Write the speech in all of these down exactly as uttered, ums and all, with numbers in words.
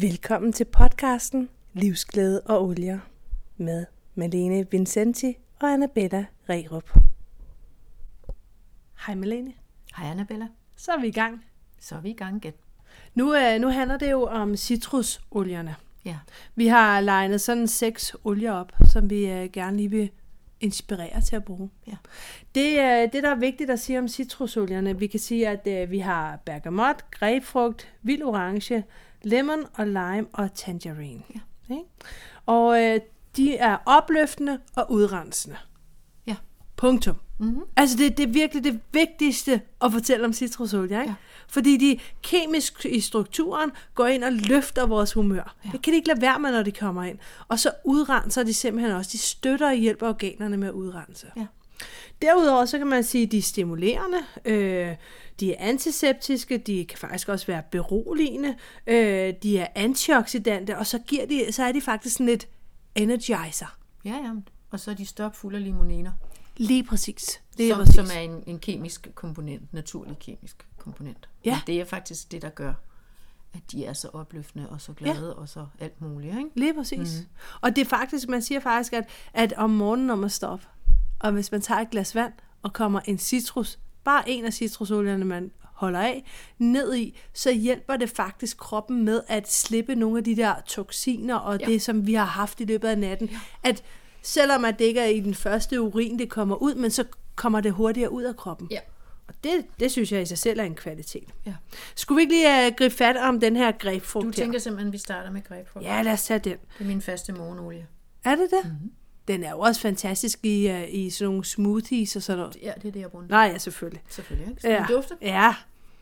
Velkommen til podcasten Livsglæde og Olier med Malene Vincenti og Annabella Rerup. Hej Malene. Hej Annabella. Så er vi i gang. Så er vi i gang igen. Nu, øh, nu handler det jo om citrusolierne. Ja. Vi har legnet sådan seks olier op, som vi øh, gerne lige vil inspirere til at bruge. Ja. Det, øh, det, der er vigtigt at sige om citrusolierne, vi kan sige, at øh, vi har bergamot, grapefrugt, vild orange, lemon og lime og tangerine. Ja. Okay? Og øh, de er opløftende og udrensende. Ja. Punktum. Mm-hmm. Altså det, det er virkelig det vigtigste at fortælle om citrusolier, ikke? Ja. Fordi de kemisk i strukturen går ind og løfter vores humør. Ja. Det kan de ikke lade være med, når de kommer ind. Og så udrenser de simpelthen også. De støtter og hjælper organerne med at udrense. Ja. Derudover så kan man sige, at de er stimulerende, øh, de er antiseptiske, de kan faktisk også være beroligende, øh, de er antioxidante, og så, giver de, så er de faktisk sådan lidt energizer. Ja, ja. Og så er de stopfulde af limoniner. Lige præcis. Det er som, præcis. som er en, en kemisk komponent, naturlig kemisk komponent. Ja. Men det er faktisk det, der gør, at de er så opløftende og så glade, ja. Og så alt muligt. Ikke? Lige præcis. Mm. Og det er faktisk, man siger faktisk, at, at om morgenen, når man står op, og hvis man tager et glas vand, og kommer en citrus, bare en af citrusolierne, man holder af, ned i, så hjælper det faktisk kroppen med at slippe nogle af de der toksiner, og ja. Det, som vi har haft i løbet af natten. Ja. At selvom at det ikke er i den første urin, det kommer ud, men så kommer det hurtigere ud af kroppen. Ja. Og det, det synes jeg i sig selv er en kvalitet. Ja. Skulle vi ikke lige uh, gribe fat om den her grapefrugt? Du tænker her? Simpelthen, at vi starter med grapefrugt? Ja, lad os tage den. Det er min faste morgenolie. Er det det? Mm-hmm. Den er jo også fantastisk i, uh, i sådan nogle smoothies og sådan noget. Ja, det er det, jeg bruger. Nej, ja, selvfølgelig. Selvfølgelig, ikke? Så ja. Den dufter? Ja.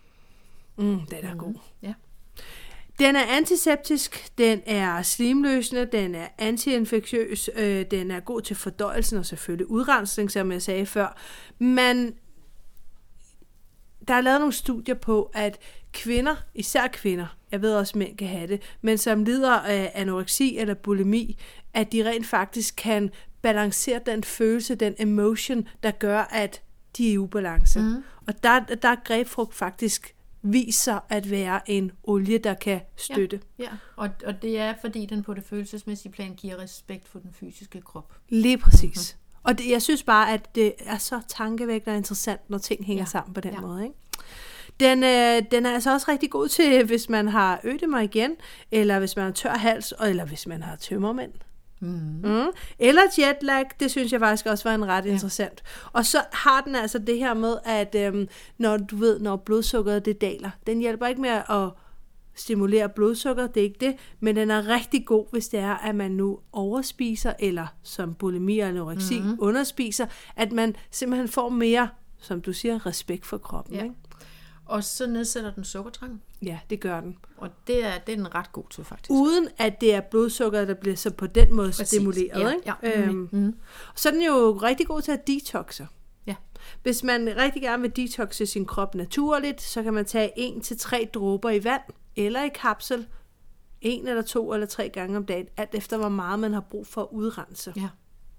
Mm, den er mm-hmm. god. Ja. Den er antiseptisk, den er slimløsende, den er antiinfektiøs, øh, den er god til fordøjelsen og selvfølgelig udrensning, som jeg sagde før. Men der er lavet nogle studier på, at kvinder, især kvinder, jeg ved også, mænd kan have det, men som lider af anoreksi eller bulimi, at de rent faktisk kan balancere den følelse, den emotion, der gør, at de er i ubalance. Mm. Og der, der er grapefrugt faktisk viser at være en olie, der kan støtte. Ja, ja. Og, og det er, fordi den på det følelsesmæssige plan giver respekt for den fysiske krop. Lige præcis. Mm-hmm. Og det, jeg synes bare, at det er så tankevækkende og interessant, når ting hænger ja. sammen på den ja. måde. Ikke? Den, øh, den er altså også rigtig god til, hvis man har ødema igen, eller hvis man har tør hals, eller hvis man har tømmermænd. Mm. Mm. Eller jetlag, det synes jeg faktisk også var en ret ja. interessant. Og så har den altså det her med, at øhm, når du ved, når blodsukkeret det daler, den hjælper ikke med at stimulere blodsukker, det er ikke det, men den er rigtig god, hvis det er, at man nu overspiser, eller som bulimi og anoreksi mm. underspiser, at man simpelthen får mere, som du siger, respekt for kroppen. Ja. Ikke? Og så nedsætter den sukkertrang. Ja, det gør den. Og det er, det er den ret god til, faktisk. Uden at det er blodsukker, der bliver så på den måde Præcis. stimuleret. Ja, ikke? ja. Øhm, mm. Så er den jo rigtig god til at detoxe. Ja. Hvis man rigtig gerne vil detoxe sin krop naturligt, så kan man tage en til tre dråber i vand, eller i kapsel, en eller to eller tre gange om dagen, alt efter hvor meget man har brug for at udrense. Ja.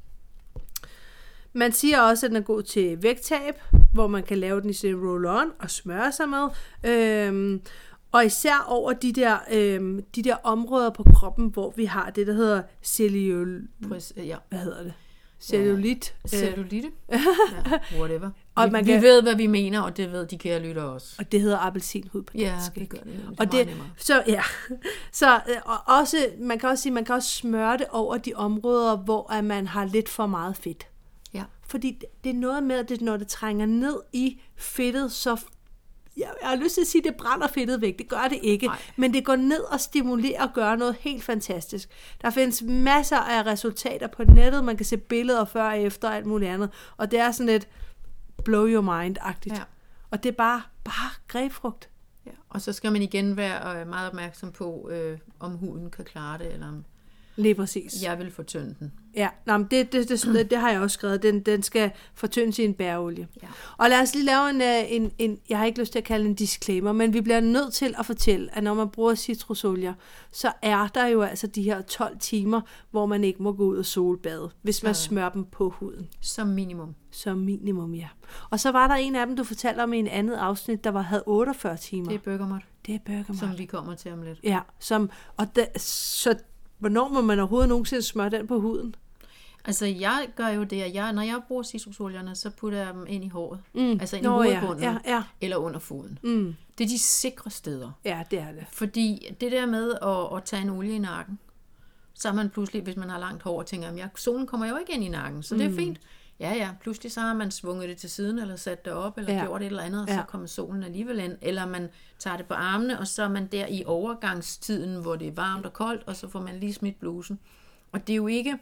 Man siger også, at den er god til vægttab, hvor man kan lave den i sin roll-on og smøre sig med. Øhm, og især over de der, øhm, de der områder på kroppen, hvor vi har det, der hedder cellul... ja. Hvad hedder det? Cellulit. Ja. Cellulite. Ja, whatever. Og vi, man vi kan, ved, hvad vi mener, og det ved de kære lytter også. Og det hedder appelsinhud på dansk. Ja, det gør det. Det og det, så ja, så og også, man kan også sige, man kan også smøre det over de områder, hvor at man har lidt for meget fedt. Ja. Fordi det er noget med, at det, når det trænger ned i fedtet, så jeg har lyst til at sige, at det brænder fedtet væk. Det gør det ikke. Nej. Men det går ned og stimulerer og gør noget helt fantastisk. Der findes masser af resultater på nettet. Man kan se billeder før og efter og alt muligt andet. Og det er sådan lidt blow your mind-agtigt. Ja. Og det er bare, bare grapefrugt. Ja. Og så skal man igen være meget opmærksom på, øh, om huden kan klare det, eller om Lige præcis. Jeg vil fortynde den. Ja, nå, men det, det, det, det har jeg også skrevet. Den, den skal fortyndes i en bæreolie. Ja. Og lad os lige lave en, en, en, jeg har ikke lyst til at kalde en disclaimer, men vi bliver nødt til at fortælle, at når man bruger citrusolier, så er der jo altså de her tolv timer, hvor man ikke må gå ud og solbade, hvis man ja. smører dem på huden. Som minimum. Som minimum, ja. Og så var der en af dem, du fortalte om i en andet afsnit, der var, havde otteogfyrre timer. Det er bergamot. Det er bergamot. Som vi kommer til om lidt. Ja, som, og det, så hvornår må man overhovedet nogensinde smøre den på huden? Altså, jeg gør jo det, at jeg, når jeg bruger citrusolierne, så putter jeg dem ind i håret. Mm. Altså ind i Nå, hovedbunden, ja, ja, ja. eller under foden. Mm. Det er de sikre steder. Ja, det er det. Fordi det der med at, at tage en olie i nakken, så er man pludselig, hvis man har langt hår, og tænker, at solen kommer jo ikke ind i nakken, så det er Mm. fint. Ja, ja, pludselig så har man svunget det til siden, eller sat det op, eller Ja. gjort et eller andet, og Ja. så kommer solen alligevel ind. Eller man tager det på armene, og så er man der i overgangstiden, hvor det er varmt og koldt, og så får man lige smidt blusen. Og det er jo ikke...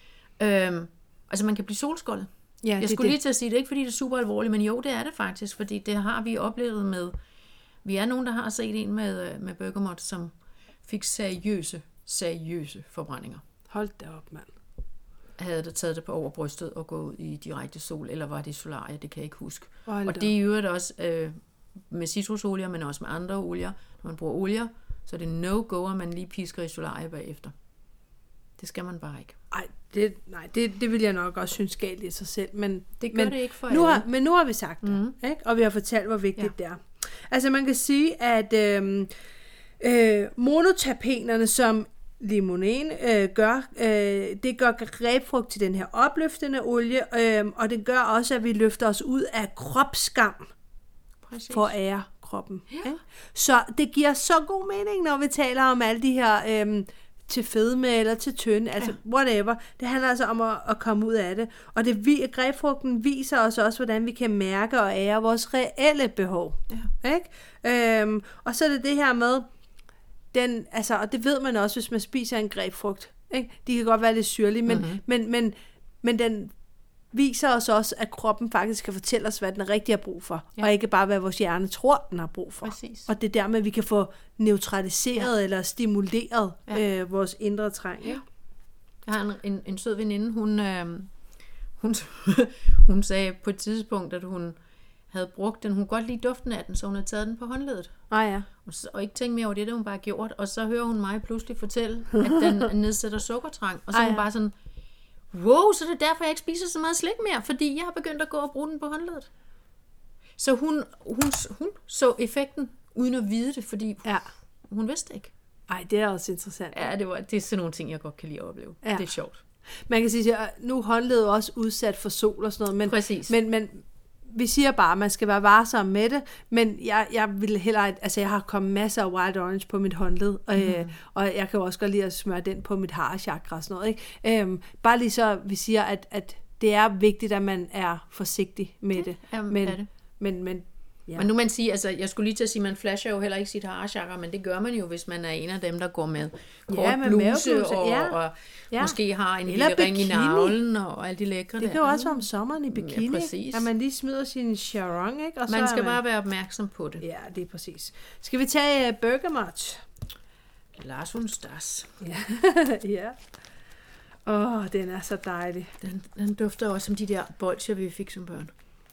Øhm, altså, man kan blive solskoldet. Ja, Jeg det, skulle det. lige til at sige, det er ikke fordi, det er super alvorligt, men jo, det er det faktisk, fordi det har vi oplevet med... Vi er nogen, der har set en med, med bergamot, som fik seriøse, seriøse forbrændinger. Hold da op, mand. Havde der taget det på over brystet og gået ud i direkte sol, eller var det solarie, det kan jeg ikke huske. Hold og da det er jo også øh, med citrusolier, men også med andre olier. Når man bruger olier, så er det no-go, at man lige pisker i solarie bagefter. Det skal man bare ikke. Ej, det, nej, det, det vil jeg nok også synes galt i sig selv, men Det gør men det ikke for nu har, alle. Men nu har vi sagt det, Mhm. ikke? Og vi har fortalt, hvor vigtigt Ja. det er. Altså man kan sige, at øh, øh, monoterpenerne, som limonen øh, gør, øh, det gør grapefrugt til den her opløftende olie, øh, og det gør også, at vi løfter os ud af kropsskam Præcis. for at ære kroppen. Ja. Ikke? Så det giver så god mening, når vi taler om alle de her... Øh, til fedme eller til tynde, altså ja. whatever. Det handler altså om at, at komme ud af det. Og det vi, grapefrugten viser os også, hvordan vi kan mærke og ære vores reelle behov. Ja. Ikke? Øhm, og så er det det her med, den, altså, og det ved man også, hvis man spiser en grapefrugt. Ikke? De kan godt være lidt syrlige, men, Mhm. men, men, men den viser os også, at kroppen faktisk kan fortælle os, hvad den rigtig har brug for, Ja. og ikke bare, hvad vores hjerne tror, den har brug for. Præcis. Og det er dermed, vi kan få neutraliseret ja. eller stimuleret Ja. øh, vores indre træng. Ja. Jeg har en, en, en sød veninde, hun, øh, hun, hun sagde på et tidspunkt, at hun havde brugt den. Hun kunne godt lide duften af den, så hun havde taget den på håndledet. Ah, ja. Og, så, og ikke tænkt mere over det, det hun bare gjort. Og så hører hun mig pludselig fortælle, at den nedsætter sukkertrang. Og så er Ej, hun ja. bare sådan, wow, så det er derfor, jeg ikke spiser så meget slik mere, fordi jeg har begyndt at gå og bruge den på håndledet. Så hun, hun, hun så effekten, uden at vide det, fordi Ja. hun vidste ikke. Ej, det er også interessant. Ja, det, var, det er sådan nogle ting, jeg godt kan lide at opleve. Ja. Det er sjovt. Man kan sige, at nu er håndledet også udsat for sol og sådan noget, men, Præcis. men, men vi siger bare, at man skal være varsom med det, men jeg, jeg vil heller, altså jeg har kommet masser af wild orange på mit håndled, og, Mhm. øh, og jeg kan jo også godt lide at smøre den på mit harachakra og sådan noget, ikke? Øhm, bare lige så vi siger, at, at det er vigtigt, at man er forsigtig med det. er- Men, er det. men, men ja. Men nu man siger, altså jeg skulle lige til at sige, man flasher jo heller ikke sit harachakra, men det gør man jo, hvis man er en af dem, der går med kort Ja, med bluse, mavebluse, og, ja. og Ja. måske har en Eller lille ring i bikini. navlen, og alt de lækre Det der. kan jo også være om sommeren i bikini, Ja, præcis. at man lige smider sin charong, ikke? Og så Man er skal bare være opmærksom på det. Ja, det er præcis. Skal vi tage uh, bergamot? Lars hun stas. Ja. ja. Åh, oh, den er så dejlig. Den, den dufter også som de der bolcher, vi fik som børn.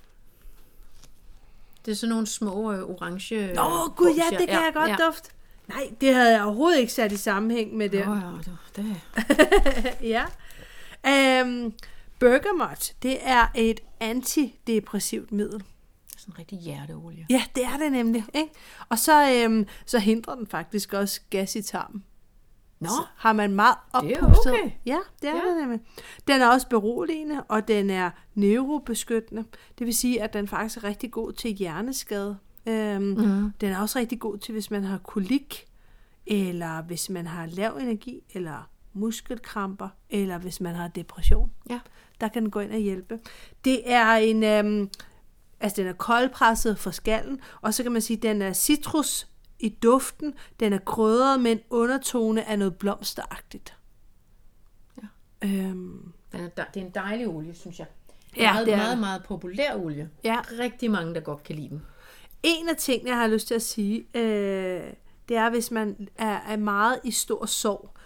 Det er sådan nogle små øh, orange... Åh, oh, gud, ja, det kan jeg godt ja. dufte. Nej, det havde jeg overhovedet ikke sat i sammenhæng med det. Åh, ja, det, det. ja. Um, bergamot, det er et antidepressivt middel. Sådan en rigtig hjerteolie. Ja, det er det nemlig. Ikke? Og så, øhm, så hindrer den faktisk også gas i tarmen. Nå, Så har man meget det er oppustet. okay. Ja, det er Ja. det nemlig. Den er også beroligende, og den er neurobeskyttende. Det vil sige, at den faktisk er rigtig god til hjerneskade. Øhm, Mhm. Den er også rigtig god til, hvis man har kolik, eller hvis man har lav energi, eller muskelkramper, eller hvis man har depression. Ja. Der kan den gå ind og hjælpe. Det er en... Øhm, altså, den er koldpresset for skallen, og så kan man sige, at den er citrus i duften. Den er krydret med en undertone af noget blomsteragtigt. Ja. Øhm, Den er, det er en dejlig olie, synes jeg. Ja, meget, det er meget, det. meget populær olie. Ja. Rigtig mange, der godt kan lide den. En af tingene, jeg har lyst til at sige, øh, det er, hvis man er, er meget i stor sorg,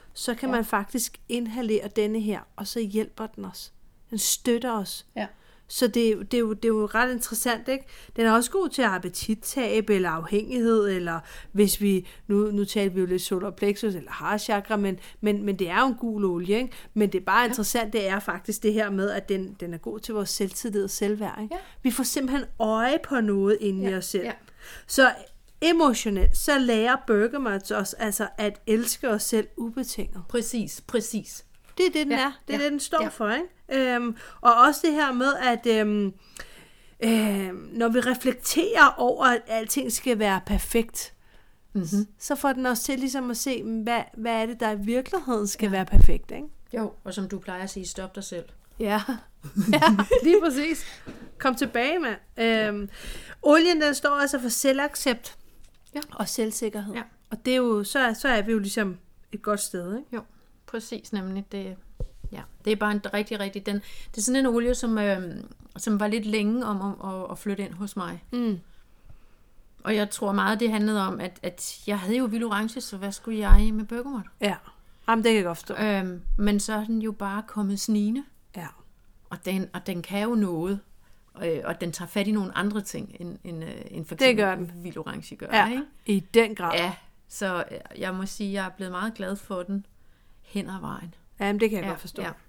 så kan Ja. man faktisk inhalere denne her, og så hjælper den os. Den støtter os. Ja. Så det, er jo- det, er jo, det er jo ret interessant, ikke? Den er også god til appetittab eller afhængighed, eller hvis vi, nu, nu taler vi jo lidt solar plexus eller heart chakra, men, men, men det er jo en gul olie, ikke? Men det er bare interessant, det er faktisk det her med, at den, den er god til vores selvtillid og selvværd, ikke? Ja. Vi får simpelthen øje på noget inde ja. i os selv. Ja. Så emotionelt, så lærer Bergamots os altså at elske os selv ubetinget. Præcis, præcis. Det er det, den Ja, er. Det er ja, det, den står ja. for, ikke? Øhm, og også det her med, at øhm, øhm, når vi reflekterer over, at alting skal være perfekt, Mm-hmm. så får den også til ligesom at se, hvad, hvad er det, der i virkeligheden skal ja. være perfekt, ikke? Jo, og som du plejer at sige, stop dig selv. Ja, ja lige præcis. Kom tilbage, mand. Øhm, olien, den står altså for selvaccept Ja. og selvsikkerhed. Ja. Og det er jo, så, så er vi jo ligesom et godt sted, ikke? Jo, præcis nemlig. Det, ja, det er bare en rigtig, rigtig... Den, det er sådan en olie, som, øh, som var lidt længe om, om at, at flytte ind hos mig. Mm. Og jeg tror meget, det handlede om, at, at jeg havde jo vild orange, så hvad skulle jeg med Bergamot? Ja, jamen det kan jeg godt forstå. Øhm, men så er den jo bare kommet snigende, Ja. og den, og den kan jo noget, og, og den tager fat i nogle andre ting, end, end, øh, end for Det gør eksempel vild orange gør. Ja, Ikke? i den grad. Ja, så øh, jeg må sige, jeg er blevet meget glad for den hen ad vejen. Jamen, det kan jeg Ja, godt forstå. ja.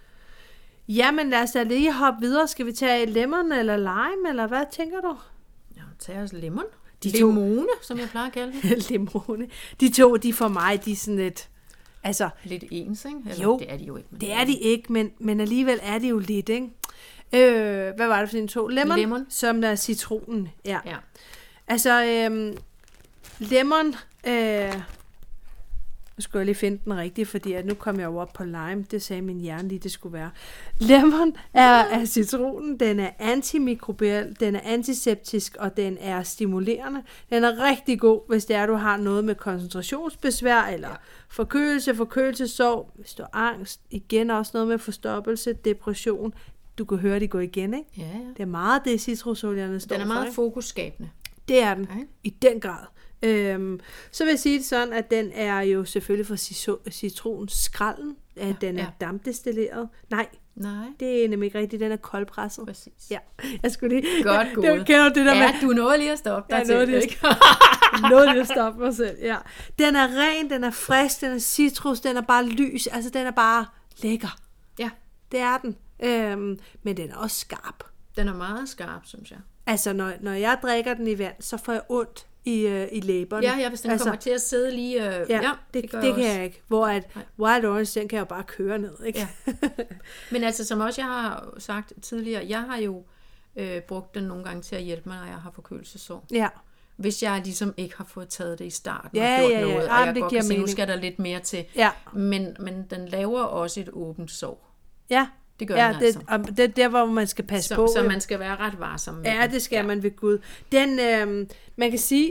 Jamen, lad os da lige hoppe videre. Skal vi tage lemon eller lime, eller hvad tænker du? Ja, tag os lemon. De to- Limone, som jeg plejer at kalde det. Limone. De to, de for mig, de er sådan lidt... Altså, Lidt ens, ikke? Eller, Jo, det er de jo ikke. Men det er de ikke, men, men alligevel er de jo lidt, ikke? Øh, hvad var det for de to? Lemon, Lemon. som der er citronen. Ja. Ja. Altså, øhm, lemon... Øh, nu skulle jeg lige finde den rigtige, fordi at nu kom jeg jo op på lime. Det sagde min hjerne lige, det skulle være. Lemon er, er citronen. Den er antimikrobiel, den er antiseptisk, og den er stimulerende. Den er rigtig god, hvis det er, du har noget med koncentrationsbesvær, eller forkølelse, forkølelsesår. Hvis du har angst, igen også noget med forstoppelse, depression. Du kan høre, det går igen, ikke? Ja, ja. Det er meget det, citrusolierne står Den er for, meget ikke? fokusskabende. Det er den, Okay. i den grad. Øhm, så vil jeg sige det sådan, at den er jo selvfølgelig fra ciso- citronskralden. Ja, den er ja. dampdestilleret. Nej, Nej, det er nemlig ikke rigtigt. Den er koldpresset. præcis. Ja, jeg skulle lige... Godt det, gået. kender du det der Ja, med... du nåede lige at stoppe dig Jeg nåede til, lige at ikke? Noget lige at stoppe mig selv, ja. Den er ren, den er frisk, den er citrus, den er bare lys. Altså, den er bare lækker. Ja, Det er den. Øhm, men den er også skarp. den er meget skarp, synes jeg. Altså, når, når jeg drikker den i vand, så får jeg ondt i, øh, i læberne. Ja, ja, hvis den altså, kommer til at sidde lige... Øh, Ja, ja, det, det, gør det kan også. jeg ikke. Hvor at Nej. Wild Orange, den kan jeg jo bare køre ned, ikke? Ja. Men altså, som også jeg har sagt tidligere, jeg har jo øh, brugt den nogle gange til at hjælpe mig, når jeg har forkølelsesår. Ja, Hvis jeg ligesom ikke har fået taget det i starten Ja, og gjort ja, ja. noget, Ah, og jeg det godt giver kan se, nu mening. skal der lidt mere til. ja, Men, men den laver også et åbent sår. ja. Det gør ja den det, altså. og det er der, hvor man skal passe Så, på. så jo. man skal være ret varsom med Ja, den. det skal man ved Gud. Den, øhm, man kan sige,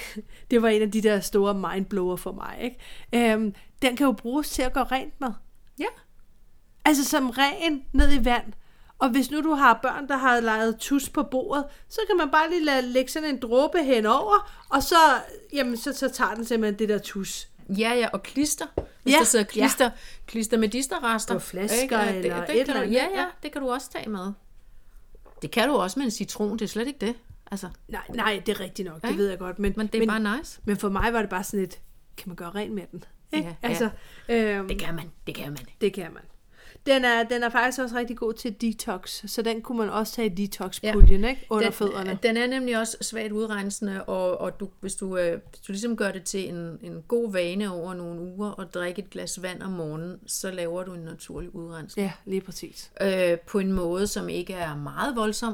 det var en af de der store mindblower for mig, ikke? Øhm, den kan jo bruges til at gå rent med. Ja. Altså som ren ned i vand. Og hvis nu du har børn, der har leget tus på bordet, så kan man bare lige lade, lægge sådan en dråbe henover, og så, jamen, så, så tager den simpelthen det der tus. Ja, ja, og klister. Hvis Ja, der sidder klister, ja. klister med disterrester. På flasker ikke? eller det, et det eller kan du, andet, Ja, ja. ja, det kan du også tage med. Det kan du også med en citron, det er slet ikke det. Altså, Nej, nej, det er rigtigt nok, det Ikke? ved jeg godt. Men, men det er men, bare nice. men for mig var det bare sådan et, kan man gøre rent med den? Ikke? Ja, ja. Altså, øhm, Det kan man, det kan man. det kan man. Den er, den er faktisk også rigtig god til detox, så den kunne man også tage i detox-puljen, ikke? Under den, fødderne. Den er nemlig også svagt udrensende, og, og du, hvis, du, øh, hvis du ligesom gør det til en, en god vane over nogle uger, og drikke et glas vand om morgenen, så laver du en naturlig udrensning. Ja, lige præcis. Øh, på en måde, som ikke er meget voldsom,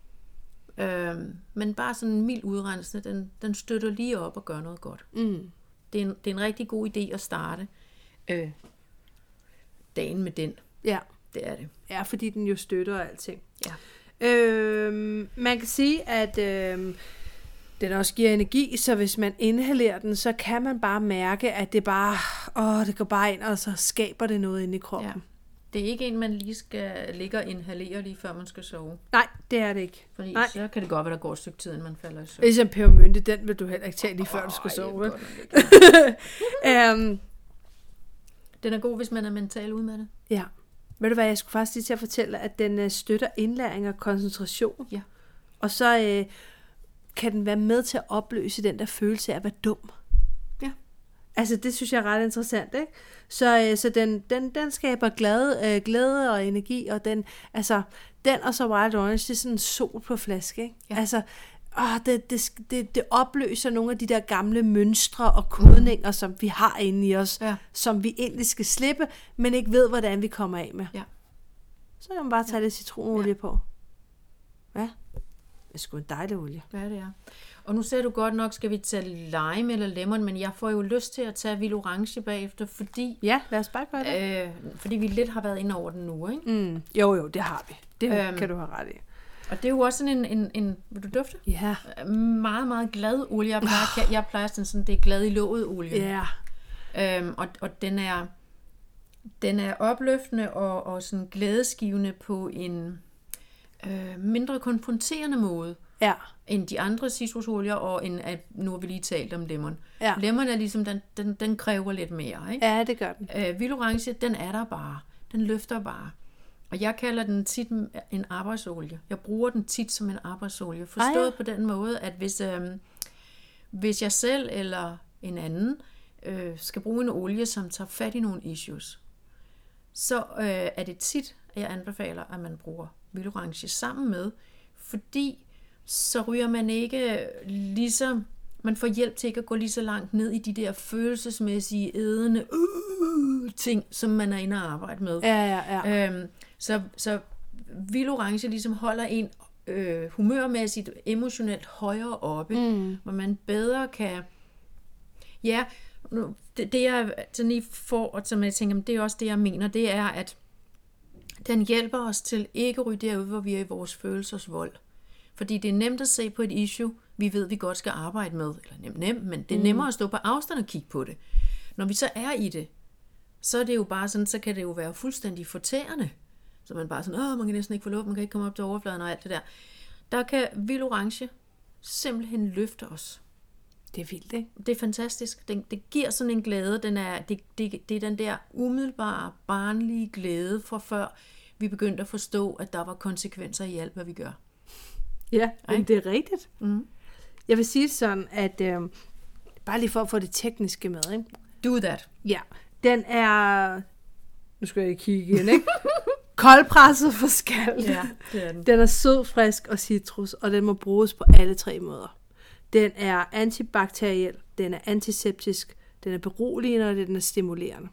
øh, men bare sådan en mild udrensende, den, den støtter lige op og gør noget godt. Mm. Det er en, det er en rigtig god idé at starte øh, dagen med den. Ja. Det er det. Ja, fordi den jo støtter alting. Ja. Øhm, man kan sige, at øhm, den også giver energi, så hvis man inhalerer den, så kan man bare mærke, at det bare, åh, det går bare ind, og så skaber det noget inde i kroppen. Ja. Det er ikke en, man lige skal ligge og inhalere lige før man skal sove. Nej, det er det ikke. Fordi Nej. så kan det godt være, der går et stykke tid, inden man falder i søvn. Ligesom pebermynte, den vil du heller ikke tage lige før du skal Ej, sove. det er vel? godt nok ikke. øhm, Den er god, hvis man er mentalt ude med det. Ja. Ved du hvad, jeg skulle faktisk lige til at fortælle, at den øh, støtter indlæring og koncentration. Ja. Og så øh, kan den være med til at opløse den der følelse af at være dum. Ja. Altså, det synes jeg er ret interessant, ikke? Så, øh, så den, den, den skaber glæde, øh, glæde og energi, og den, altså, den og så Wild Orange, det er sådan en sol på flaske, ikke? Ja. Altså, åh, det, det, det, det opløser nogle af de der gamle mønstre og kodninger, som vi har inde i os, Ja. som vi egentlig skal slippe, men ikke ved, hvordan vi kommer af med. Ja. Så kan man bare tage ja. lidt citronolie ja. på. Ja, det er sgu en dejlig olie. Ja, det er. Og nu ser du godt nok, skal vi tage lime eller lemon, men jeg får jo lyst til at tage vild orange bagefter, fordi, Ja, lad os bare gøre det. øh, fordi vi lidt har været inde over den nu, ikke? Mm. Jo, jo, det har vi. Det Øhm. kan du have ret i. Og det er jo også sådan en, en, en vil du dufte? Ja. Meget, meget glad olie. Jeg plejer, jeg plejer sådan, sådan, det er glad i låget olie. Ja. Øhm, og, og den er den er opløftende og, og sådan glædesgivende på en øh, mindre konfronterende måde Ja. end de andre citrusolier, og end at, nu har vi lige talt om lemon. Ja. Lemon er ligesom, den, den, den kræver lidt mere, ikke? Ja, det gør den. Øh, vild orange, den er der bare. Den løfter bare. Og jeg kalder den tit en arbejdsolie. Jeg bruger den tit som en arbejdsolie. Forstået Ah, ja. på den måde, at hvis, øh, hvis jeg selv eller en anden øh, skal bruge en olie, som tager fat i nogle issues, så øh, er det tit, at jeg anbefaler, at man bruger vild orange sammen med, fordi så ryger man ikke ligesom, man får hjælp til ikke at gå lige så langt ned i de der følelsesmæssige, ædende øh, ting, som man er inde og arbejde med. Ja, ja, ja. Øhm, så, så vild orange ligesom holder en øh, humørmæssigt, emotionelt højere oppe, mm. hvor man bedre kan, ja, nu, det, det jeg sådan lige får, og som jeg tænker, det er også det, jeg mener, det er, at den hjælper os til ikke at ryge derude, hvor vi er i vores følelsesvold. Fordi det er nemt at se på et issue, vi ved, vi godt skal arbejde med. Eller nemt, nemt, men det er nemmere at stå på afstand og kigge på det. Når vi så er i det, så er det jo bare sådan, så kan det jo være fuldstændig fortærende. Så man bare sådan, åh, man kan næsten ikke få luft, man kan ikke komme op til overfladen og alt det der. Der kan vild orange simpelthen løfte os. Det er vildt, ikke? Det er fantastisk. Det, det giver sådan en glæde. Den er, det, det, det er den der umiddelbare, barnlige glæde fra før vi begyndte at forstå, at der var konsekvenser i alt, hvad vi gør. Ja, men det er rigtigt. Mm. Jeg vil sige sådan, at øh, bare lige for at få det tekniske med, ikke? Do that. Ja, den er, nu skal jeg kigge igen, ikke? Koldpresset for skal. Ja, det er den. Den er sød, frisk og citrus, og den må bruges på alle tre måder. Den er antibakteriel, den er antiseptisk, den er beroligende, og den er stimulerende.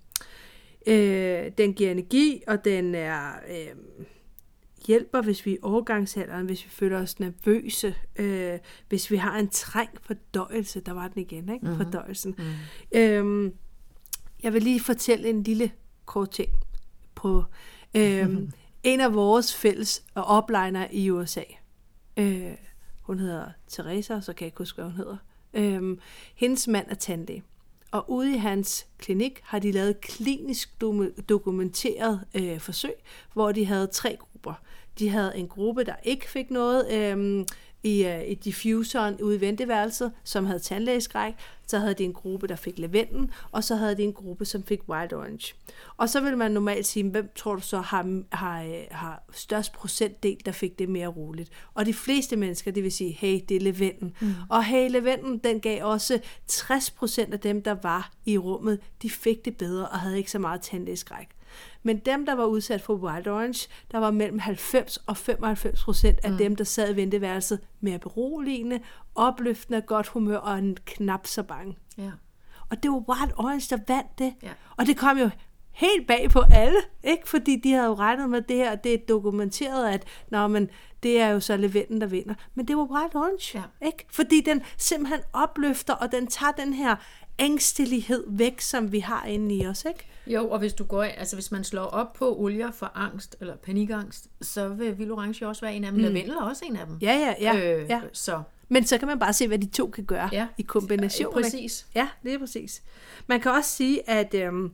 Øh, den giver energi, og den er øh, hjælper, hvis vi er i overgangsalderen, hvis vi føler os nervøse, øh, hvis vi har en træng fordøjelse, der var den igen, ikke? Mm-hmm. Fordøjelsen. Mm. Øh, jeg vil lige fortælle en lille kort ting på øh, mm-hmm. en af vores fælles opliner i U S A. Øh, hun hedder Teresa, så kan jeg ikke huske, hvad hun hedder. Øh, hendes mand er tandlæge. Og ude i hans klinik har de lavet klinisk dokumenteret øh, forsøg, hvor de havde tre grupper. De havde en gruppe, der ikke fik noget øh, i, øh, i diffusoren ude i venteværelset, som havde tandlægeskræk. Så havde de en gruppe, der fik lavendel, og så havde de en gruppe, som fik wild orange. Og så vil man normalt sige, hvem tror du så har, har, har størst procentdel, der fik det mere roligt. Og de fleste mennesker, det vil sige, hey, det er lavendel. Mm. Og hey, lavendel, den gav også tres procent af dem, der var i rummet, de fik det bedre og havde ikke så meget tandlægeskræk. Men dem, der var udsat for wild orange, der var mellem halvfems og femoghalvfems procent af mm. dem, der sad i venteværelset, mere beroligende, opløftende, godt humør og en knap så bange. Ja. Og det var wild orange, der vandt det. Ja. Og det kom jo helt bag på alle, ikke? Fordi de havde jo regnet med det her, det er dokumenteret, at nå, men det er jo så lavendel, der vinder. Men det var wild orange, ja. ikke? Fordi den simpelthen opløfter, og den tager den her ængstelighed væk, som vi har inde i os, ikke? Jo, og hvis du går, altså hvis man slår op på olier for angst eller panikangst, så vil vild orange også være en af dem. Mm. Lavendel er også en af dem. Ja, ja, ja. Øh, ja. Så. Men så kan man bare se, hvad de to kan gøre ja. i kombination. Ja, præcis. Ja, det er præcis. Man kan også sige, at øhm,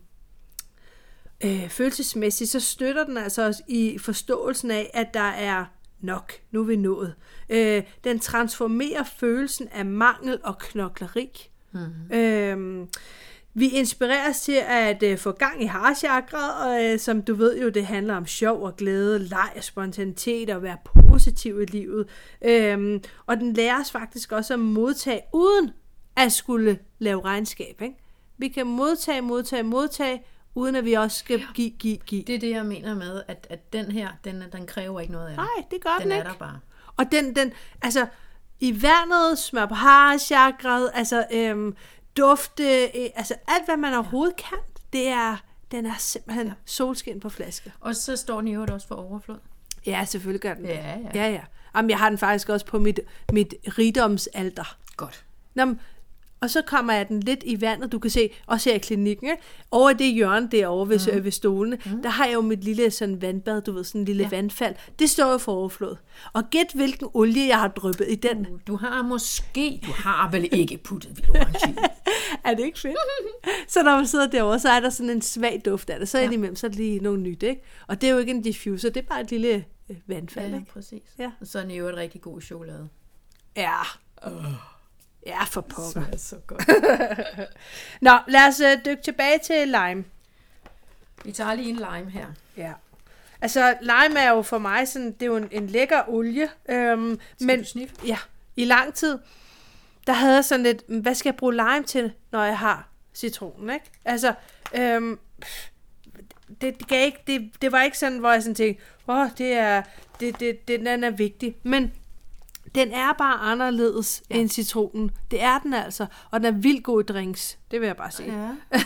øh, følelsesmæssigt, så støtter den altså også i forståelsen af, at der er nok, nu er vi nået. Øh, den transformerer følelsen af mangel og knokleri. Mm-hmm. Øh, Vi inspireres til at øh, få gang i heart-chakrat, og øh, som du ved jo, det handler om sjov og glæde, leg og spontanitet og være positiv i livet. Øhm, og den lærer os faktisk også at modtage, uden at skulle lave regnskab. Ikke? Vi kan modtage, modtage, modtage, uden at vi også skal give, give, give. Det er det, jeg mener med, at, at den her, den, den kræver ikke noget af det. Nej, det gør den, den ikke. Den er der bare. Og den, den altså, i vandet, smør på heart-chakrat, altså øhm, dufte, øh, altså alt, hvad man overhovedet kan, det er, den er simpelthen ja. solskin på flaske. Og så står den i øvrigt også for overflod. Ja, selvfølgelig gør den det. Ja, ja. ja, ja. Jamen, jeg har den faktisk også på mit, mit rigdomsalter. Godt. Nå, og så kommer jeg den lidt i vandet, du kan se, også her i klinikken, ikke? Over det hjørne derovre ved, mm. ved stolene, mm. der har jeg jo mit lille sådan vandbad, du ved, sådan en lille ja. vandfald. Det står jo for overflod. Og gæt, hvilken olie jeg har dryppet i den. Uh, du har måske, du har vel ikke puttet vild orange. Er det ikke fedt? Så når man sidder derovre, så er der sådan en svag duft af det. Så ja. indimellem, så er det lige noget nyt, ikke? Og det er jo ikke en diffuser, det er bare et lille øh, vandfald, ja, ikke? Præcis. Ja. Og så er den jo et rigtig god chokolade. Ja. Uh. Ja, for pokker. Det er så godt. Nå, lad os uh, dykke tilbage til lime. Vi tager lige en lime her. Ja. Altså, lime er jo for mig sådan, det er jo en, en lækker olie. Øhm, skal men, du sniffe? Ja, i lang tid, der havde jeg sådan lidt, hvad skal jeg bruge lime til, når jeg har citronen, ikke? Altså, øhm, det, det, gav ikke, det, det var ikke sådan, hvor jeg sådan tænkte, åh, oh, det er, det, det, det, den er vigtig. Men den er bare anderledes ja. end citronen. Det er den altså. Og den er vildt god i drinks. Det vil jeg bare sige.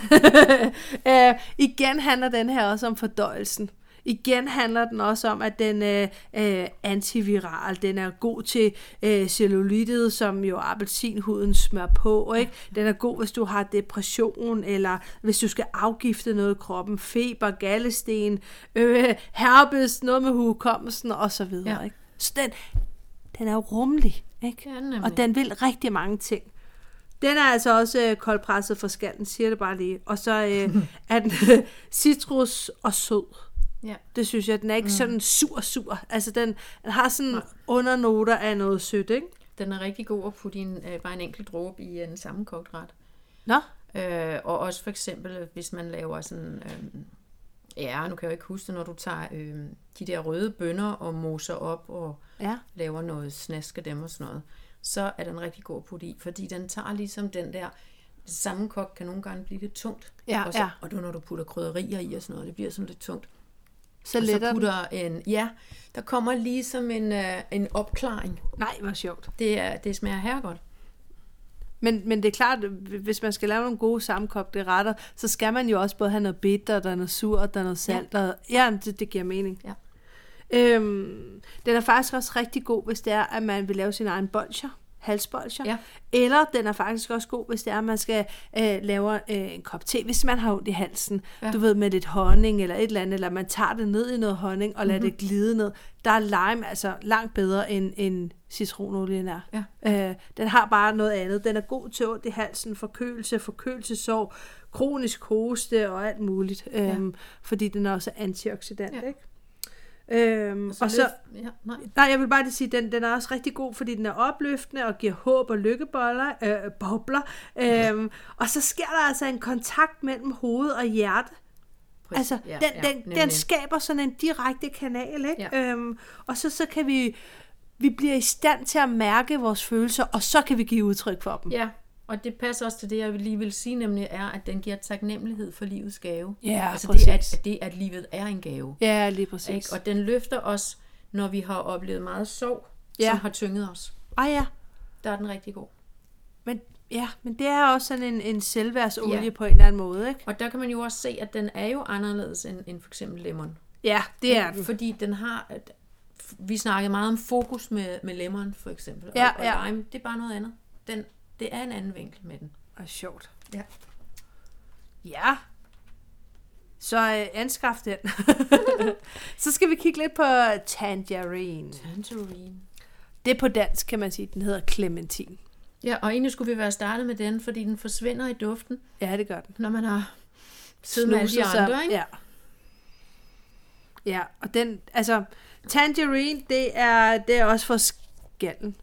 Ja. uh, igen handler den her også om fordøjelsen. Igen handler den også om, at den er uh, antiviral. Den er god til uh, cellulitet, som jo appelsinhuden smør på. Ikke? Den er god, hvis du har depression, eller hvis du skal afgifte noget i kroppen. Feber, galdesten, uh, herpes, noget med hukommelsen osv. Ja. Ikke? Så den... Den er jo rummelig, ikke? Ja, og den vil rigtig mange ting. Den er altså også øh, koldpresset for skallen, siger det bare lige. Og så øh, er den øh, citrus og sød. Ja. Det synes jeg, den er ikke mm. sådan sur-sur. Altså, den, den har sådan Nej. undernoter af noget sødt, ikke? Den er rigtig god at putte en, øh, bare en enkelt dråbe i en sammenkogt ret. Nå? Øh, og også for eksempel, hvis man laver sådan... Øh, ja, nu kan jeg jo ikke huske det, når du tager øh, de der røde bønner og moser op og ja. laver noget snask af dem og sådan noget, så er den rigtig god at putte i, fordi den tager ligesom den der sammenkogt, kan nogle gange blive lidt tungt. Ja, og, så, ja. og du, når du putter krydderier i og sådan noget, det bliver sådan lidt tungt. Så, og så putter en, ja, der kommer ligesom en, uh, en opklaring. Nej, hvor sjovt. Det, er, det smager herregodt. Men, men det er klart, hvis man skal lave nogle gode sammenkogte retter, så skal man jo også både have noget bitter, der er noget surt, der er noget salt. Ja, og, ja det, det giver mening. Ja. Øhm, den er faktisk også rigtig god, hvis det er, at man vil lave sin egen bolcher, halsbolcher. Ja. Eller den er faktisk også god, hvis det er, at man skal øh, lave øh, en kop te, hvis man har ondt i halsen. Ja. Du ved, med lidt honning eller et eller andet, eller man tager det ned i noget honning og lader mm-hmm. det glide ned. Der er lime altså langt bedre end, end citronolien er. Ja. Øh, den har bare noget andet. Den er god til ondt i halsen, forkølelse, forkølelsesår, kronisk hoste og alt muligt. Ja. Øhm, fordi den er også antioxidant, ja. ikke? Øhm, og så, og så ja, nej. nej, jeg vil bare lige sige, den den er også rigtig god, fordi den er opløftende og giver håb og lykkeboller, øh, bobler. Øhm, og så sker der altså en kontakt mellem hoved og hjerte. Præcis. Altså, ja, den, ja, den, den skaber sådan en direkte kanal, ikke? Ja. Øhm, og så så kan vi vi bliver i stand til at mærke vores følelser, og så kan vi give udtryk for dem. Ja. Og det passer også til det, jeg lige vil sige, nemlig er, at den giver taknemmelighed for livets gave. Ja, altså præcis. det, at, det, at livet er en gave. Ja, lige præcis. Ikke? Og den løfter os, når vi har oplevet meget sorg, ja. som har tynget os. Ah ja. Der er den rigtig god. Men, ja, men det er også sådan en, en selvværdsolie ja. på en eller anden måde, ikke? Og der kan man jo også se, at den er jo anderledes end, end for eksempel lemon. Ja, det er den. Fordi den har... Vi snakkede meget om fokus med, med lemon, for eksempel. Ja, og, og ja. lime, det er bare noget andet. Den... Det er en anden vinkel med den. Og sjovt. Ja. Ja. Så øh, anskaf den. Så skal vi kigge lidt på tangerine. Tangerine. Det er på dansk, kan man sige. Den hedder clementin. Ja, og egentlig skulle vi være startet med den, fordi den forsvinder i duften. Ja, det gør den. Når man har siddet med alle de andre, ikke? Ja. Ja, og den, altså, tangerine, det er, det er også for skallen.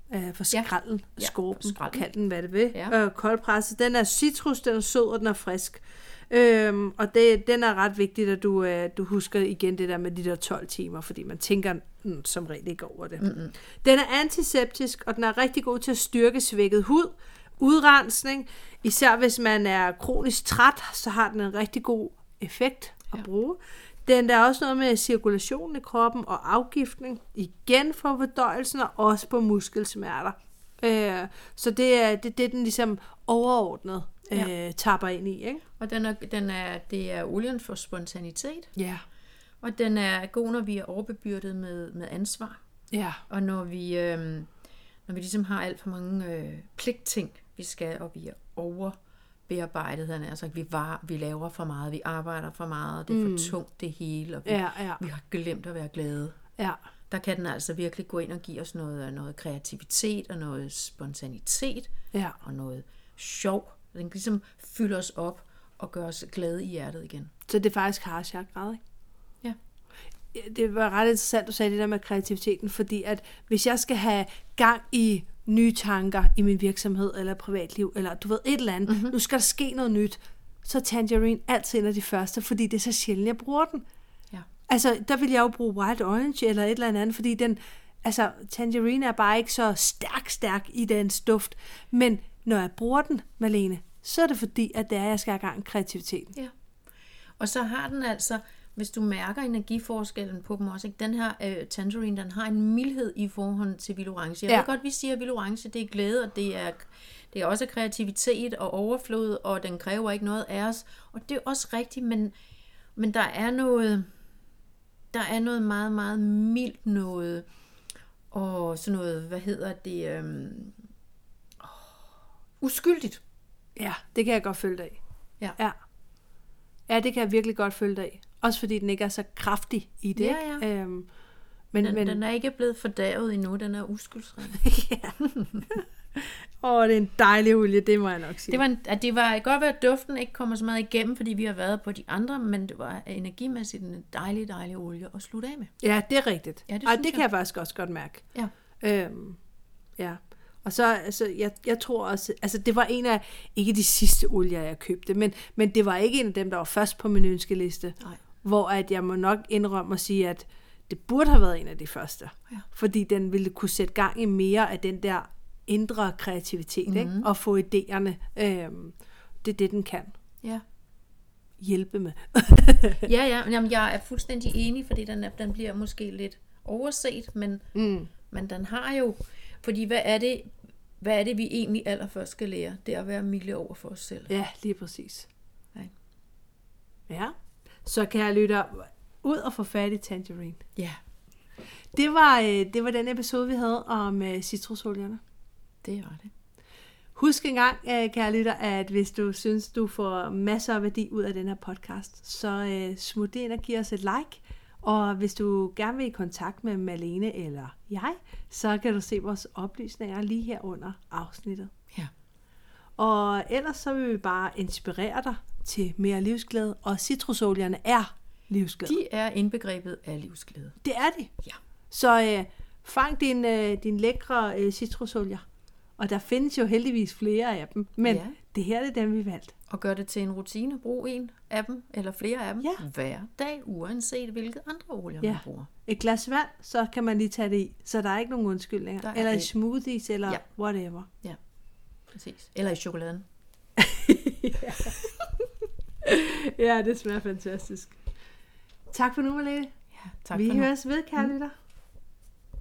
øh, for skralden, ja, skorpen, ja, kald den hvad det vil. Ja. Øh, koldpresset. Den er citrus, den er sød, og den er frisk. Øhm, og det, den er ret vigtigt, at du, øh, du husker igen det der med de der tolv timer, fordi man tænker mm, som regel ikke over det. Mm-hmm. Den er antiseptisk, og den er rigtig god til at styrke svækket hud, udrensning. Især hvis man er kronisk træt, så har den en rigtig god effekt at bruge. Den der er også noget med cirkulationen i kroppen og afgiftning. Igen for fordøjelsen og også på muskelsmerter. Øh, så det er det, det den ligesom overordnet ja. øh, tapper ind i, ikke? Og den er, den er, det er olien for spontanitet. Ja. Og den er god, når vi er overbebyrdet med, med ansvar. Ja. Og når vi, øh, når vi ligesom har alt for mange øh, pligtting, vi skal, og vi er overbearbejdet, altså vi, var, vi laver for meget, vi arbejder for meget, det er for mm. tungt det hele, og vi, ja, ja. vi har glemt at være glade. Ja. Der kan den altså virkelig gå ind og give os noget, noget kreativitet og noget spontanitet ja. og noget sjov. Den kan ligesom fylde os op og gøre os glade i hjertet igen. Så det er faktisk hardsjagtgrad, ikke? Ja. Det var ret interessant, du sagde det der med kreativiteten, fordi at hvis jeg skal have gang i nye tanker i min virksomhed eller privatliv, eller du ved, et eller andet, mm-hmm. nu skal der ske noget nyt, så er Tangerine altid en af de første, fordi det er så sjældent, jeg bruger den. Ja. Altså, der vil jeg jo bruge Wild Orange eller et eller andet, fordi den, altså, Tangerine er bare ikke så stærk, stærk i dens duft, men når jeg bruger den, Malene, så er det fordi, at det er, at jeg skal have gang i kreativiteten. Ja. Og så har den altså, hvis du mærker energiforskellen på dem også, ikke? Den her øh, Tangerine, den har en mildhed i forhold til Vild Orange. Jeg ja. ved godt, vi siger, at Vild Orange, det er glæde, og det er, det er også kreativitet og overflod, og den kræver ikke noget af os. Og det er også rigtigt, men, men der er noget, der er noget meget, meget mildt noget, og sådan noget, hvad hedder det, øhm, oh, uskyldigt. Ja, det kan jeg godt følge dig af. Ja. ja. Ja, det kan jeg virkelig godt følge dig af. Også fordi den ikke er så kraftig i det. Ja, ja. Øhm, men, den, men... den er ikke blevet fordavet endnu, den er uskyldsren. ja. Åh, oh, det er en dejlig olie, det må jeg nok sige. Det var, en, at det var godt være, at duften ikke kommer så meget igennem, fordi vi har været på de andre, men det var energimæssigt en dejlig, dejlig olie at slutte af med. Ja, det er rigtigt. Ja, det Ej, det jeg. kan jeg faktisk også godt mærke. Ja. Øhm, ja. Og så, altså, jeg, jeg tror også, altså det var en af, ikke de sidste olier, jeg købte, men, men det var ikke en af dem, der var først på min ønskeliste. Nej. Hvor at jeg må nok indrømme at sige, at det burde have været en af de første. Ja. Fordi den ville kunne sætte gang i mere af den der indre kreativitet, mm-hmm. ikke? Og få idéerne. Øhm, det er det, den kan. Ja. Hjælpe med. ja, ja. Jamen, jeg er fuldstændig enig, fordi den, er, den bliver måske lidt overset, men, mm. men den har jo... Fordi hvad er det, hvad er det, vi egentlig allerførst skal lære? Det er at være milde over for os selv. Ja, lige præcis. Ja. Ja. Så kan jeg lytte ud og få fat i Tangerine. Ja. Det var, det var den episode, vi havde om citrusolierne. Det var det. Husk engang, kære lytter, at hvis du synes, du får masser af værdi ud af den her podcast, så uh, smut ind og giv os et like. Og hvis du gerne vil i kontakt med Malene eller jeg, så kan du se vores oplysninger lige her under afsnittet. Ja. Og ellers så vil vi bare inspirere dig til mere livsglæde, og citrusolierne er livsglæde. De er indbegrebet af livsglæde. Det er de. Ja. Så øh, fang din, øh, din lækre øh, citrusolier. Og der findes jo heldigvis flere af dem, men ja. det her er dem, vi valgte. Og gør det til en rutine. Brug en af dem, eller flere af dem, ja. hver dag, uanset hvilket andre olier ja. man bruger. Et glas vand, så kan man lige tage det i, så der er ikke nogen undskyldninger. Eller i smoothies, eller ja. whatever. Ja, præcis. Eller i chokoladen. ja. ja, det smager fantastisk. Tak for nu, Malene. Ja, tak vi for nu. høres ved, kære lytter.